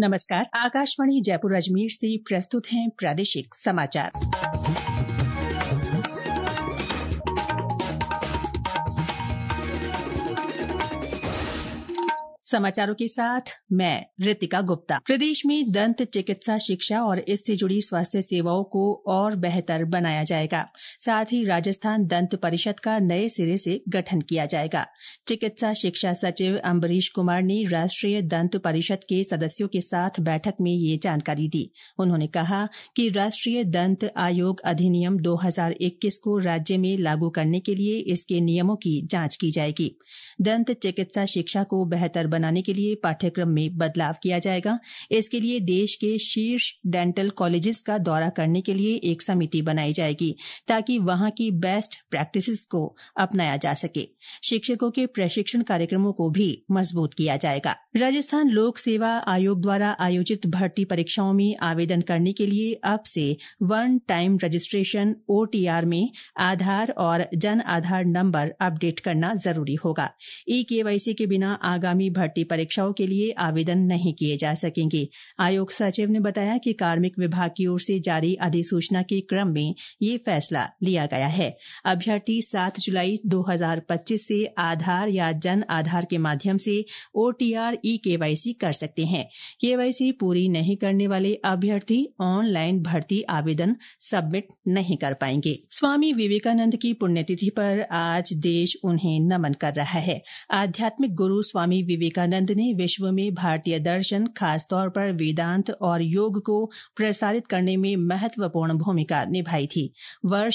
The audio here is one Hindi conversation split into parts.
नमस्कार। आकाशवाणी जयपुर अजमेर से प्रस्तुत हैं प्रादेशिक समाचार। समाचारों के साथ मैं रितिका गुप्ता। प्रदेश में दंत चिकित्सा शिक्षा और इससे जुड़ी स्वास्थ्य सेवाओं को और बेहतर बनाया जाएगा। साथ ही राजस्थान दंत परिषद का नए सिरे से गठन किया जाएगा। चिकित्सा शिक्षा सचिव अम्बरीश कुमार ने राष्ट्रीय दंत परिषद के सदस्यों के साथ बैठक में ये जानकारी दी। उन्होंने कहा कि राष्ट्रीय दंत आयोग अधिनियम 2021 को राज्य में लागू करने के लिए इसके नियमों की जांच की जाएगी। दंत चिकित्सा शिक्षा को बेहतर बनाने के लिए पाठ्यक्रम में बदलाव किया जाएगा। इसके लिए देश के शीर्ष डेंटल कॉलेजेस का दौरा करने के लिए एक समिति बनाई जाएगी ताकि वहां की बेस्ट प्रैक्टिसेस को अपनाया जा सके। शिक्षकों के प्रशिक्षण कार्यक्रमों को भी मजबूत किया जाएगा। राजस्थान लोक सेवा आयोग द्वारा आयोजित भर्ती परीक्षाओं में आवेदन करने के लिए अब से वन टाइम रजिस्ट्रेशन OTR में आधार और जन आधार नंबर अपडेट करना जरूरी होगा। KYC के बिना आगामी भर्ती परीक्षाओं के लिए आवेदन नहीं किए जा सकेंगे। आयोग सचिव ने बताया कि कार्मिक विभाग की ओर से जारी अधिसूचना के क्रम में ये फैसला लिया गया है। अभ्यर्थी 7 जुलाई 2025 से आधार या जन आधार के माध्यम से OTR KYC कर सकते हैं। KYC पूरी नहीं करने वाले अभ्यर्थी ऑनलाइन भर्ती आवेदन सबमिट नहीं कर पाएंगे। स्वामी विवेकानंद की पुण्यतिथि पर आज देश उन्हें नमन कर रहा है। आध्यात्मिक गुरु स्वामी विवेकानंद ने विश्व में भारतीय दर्शन, खासतौर पर वेदांत और योग को प्रसारित करने में महत्वपूर्ण भूमिका निभाई थी। वर्ष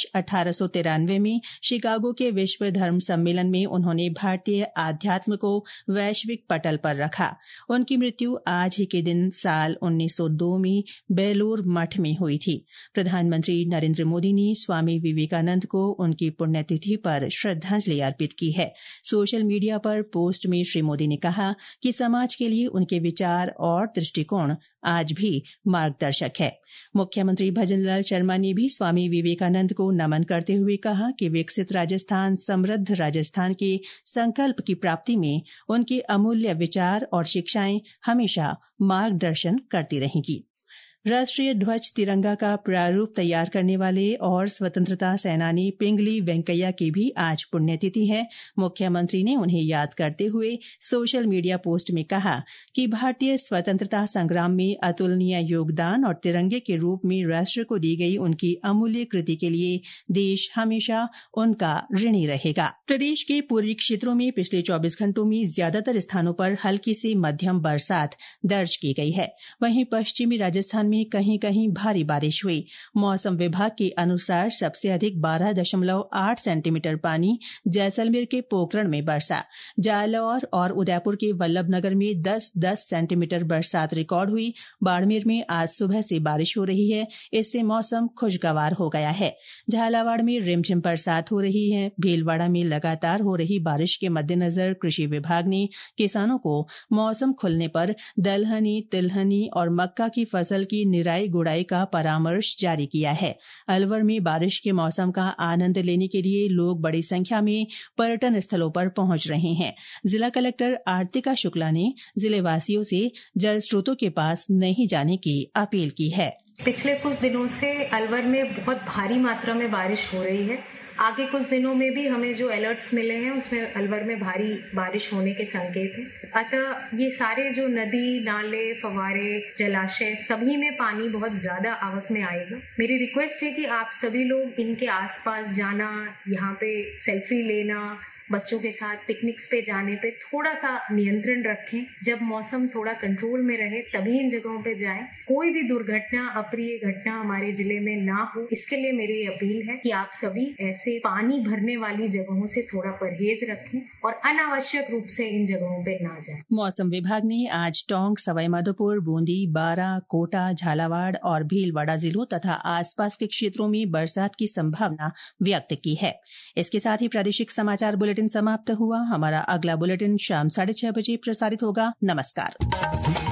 1893 में शिकागो के विश्व धर्म सम्मेलन में उन्होंने भारतीय आध्यात्म को वैश्विक पटल पर रखा। उनकी मृत्यु आज ही के दिन साल 1902 में बेलूर मठ में हुई थी। प्रधानमंत्री नरेंद्र मोदी ने स्वामी विवेकानंद को उनकी पुण्यतिथि पर श्रद्धांजलि अर्पित की है। सोशल मीडिया पर पोस्ट में श्री मोदी ने कहा कि समाज के लिए उनके विचार और दृष्टिकोण आज भी मार्गदर्शक है। मुख्यमंत्री भजनलाल शर्मा ने भी स्वामी विवेकानंद को नमन करते हुए कहा कि विकसित राजस्थान, समृद्ध राजस्थान के संकल्प की प्राप्ति में उनके अमूल्य विचार और शिक्षाएं हमेशा मार्गदर्शन करती रहेंगी। राष्ट्रीय ध्वज तिरंगा का प्रारूप तैयार करने वाले और स्वतंत्रता सेनानी पिंगली वेंकैया की भी आज पुण्यतिथि है। मुख्यमंत्री ने उन्हें याद करते हुए सोशल मीडिया पोस्ट में कहा कि भारतीय स्वतंत्रता संग्राम में अतुलनीय योगदान और तिरंगे के रूप में राष्ट्र को दी गई उनकी अमूल्य कृति के लिए देश हमेशा उनका ऋणी रहेगा। प्रदेश के पूर्वी क्षेत्रों में पिछले 24 घंटों में ज्यादातर स्थानों पर हल्की से मध्यम बरसात दर्ज की गई है। वहीं पश्चिमी राजस्थान में कहीं कहीं भारी बारिश हुई। मौसम विभाग के अनुसार सबसे अधिक 12.8 सेंटीमीटर पानी जैसलमेर के पोखरण में बरसा। जालौर और उदयपुर के वल्लभनगर में 10-10 सेंटीमीटर बरसात रिकॉर्ड हुई। बाड़मेर में आज सुबह से बारिश हो रही है। इससे मौसम खुशगवार हो गया है। झालावाड़ में रिमझिम बरसात हो रही है। भीलवाड़ा में लगातार हो रही बारिश के मद्देनजर कृषि विभाग ने किसानों को मौसम खुलने पर दलहनी, तिलहनी और मक्का की फसल की निराई गुड़ाई का परामर्श जारी किया है। अलवर में बारिश के मौसम का आनंद लेने के लिए लोग बड़ी संख्या में पर्यटन स्थलों पर पहुंच रहे हैं। जिला कलेक्टर आरतिका शुक्ला ने जिले वासियों से जल स्रोतों के पास नहीं जाने की अपील की है। पिछले कुछ दिनों से अलवर में बहुत भारी मात्रा में बारिश हो रही है। आगे कुछ दिनों में भी हमें जो अलर्ट्स मिले हैं उसमें अलवर में भारी बारिश होने के संकेत हैं। अतः ये सारे जो नदी, नाले, फव्वारे, जलाशय सभी में पानी बहुत ज्यादा आवक में आएगा। मेरी रिक्वेस्ट है कि आप सभी लोग इनके आसपास जाना, यहाँ पे सेल्फी लेना, बच्चों के साथ पिकनिक्स पे जाने पे थोड़ा सा नियंत्रण रखें। जब मौसम थोड़ा कंट्रोल में रहे तभी इन जगहों पे जाएं। कोई भी दुर्घटना, अप्रिय घटना हमारे जिले में ना हो, इसके लिए मेरी अपील है कि आप सभी ऐसे पानी भरने वाली जगहों से थोड़ा परहेज रखें और अनावश्यक रूप से इन जगहों पे ना जाएं। मौसम विभाग ने आज टोंक, सवाईमाधोपुर, बूंदी, बारां, कोटा, झालावाड़ और भीलवाड़ा जिलों तथा आसपास के क्षेत्रों में बरसात की संभावना व्यक्त की है। इसके साथ ही प्रादेशिक समाचार बुलेटिन समाप्त हुआ। हमारा अगला बुलेटिन शाम 6:30 बजे प्रसारित होगा। नमस्कार।